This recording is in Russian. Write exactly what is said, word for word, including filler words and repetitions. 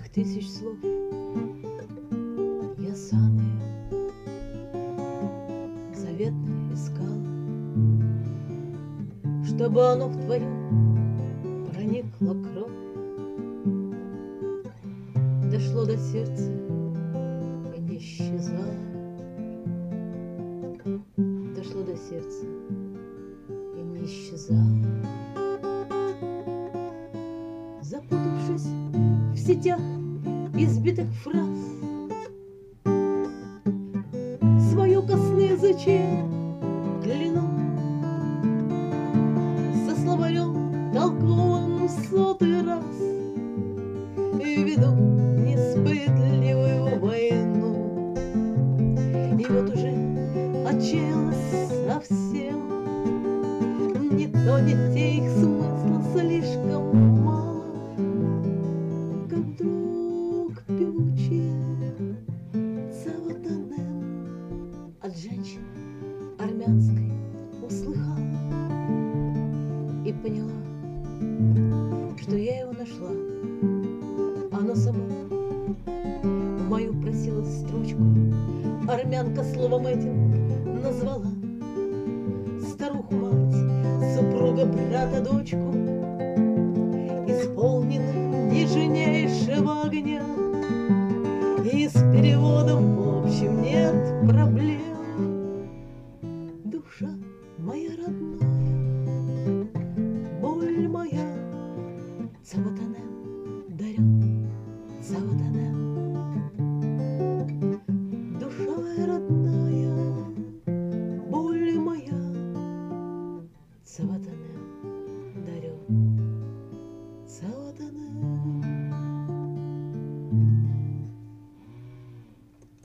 тысяч слов я самое заветное искала, чтобы оно в твоем проникла кровь, дошло до сердца и не исчезало, дошло до сердца и не исчезало. Запутавшись в сетях избитых фраз, свое косноязычие кляну, со словарем толковым сотый раз и веду несправедливую войну. И вот уже отчаялась совсем, ни то, ни те их смысла слишком мало, как вдруг певучие Цаватанем от женщины армянской услыхала и поняла, что я его нашла. Оно само в мою просилась строчку, армянка словом этим назвала старуху мать, супруга брата дочку, исполненным нежнейшего огня, и с переводом в общем нет проблем.